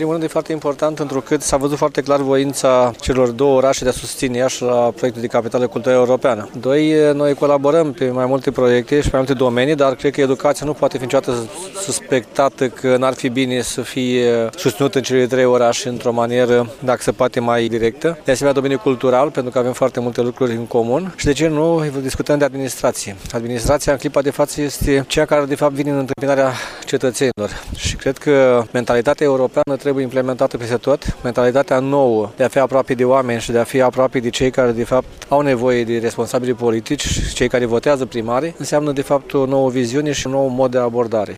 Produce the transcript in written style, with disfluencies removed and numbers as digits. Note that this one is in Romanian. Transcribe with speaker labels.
Speaker 1: primul rând e foarte important întrucât s-a văzut foarte clar voința celor două orașe de a susține Iași la proiectul de capitală culturală europeană. Doi, noi colaborăm pe mai multe proiecte și pe mai multe domenii, dar cred că educația nu poate fi niciodată suspectată că n-ar fi bine să fie susținută în cele trei orașe într-o manieră, dacă se poate, mai directă. De asemenea, domeniul cultural, pentru că avem foarte multe lucruri în comun. Și de ce nu discutăm de administrație? Administrația în clipa de față este cea care de fapt vine în întâmpinarea cetățenilor. Și cred că mentalitatea europeană trebuie implementată peste tot. Mentalitatea nouă de a fi aproape de oameni și de a fi aproape de cei care de fapt au nevoie de responsabili politici, cei care votează primari, înseamnă de fapt o nouă viziune și un nou mod de abordare.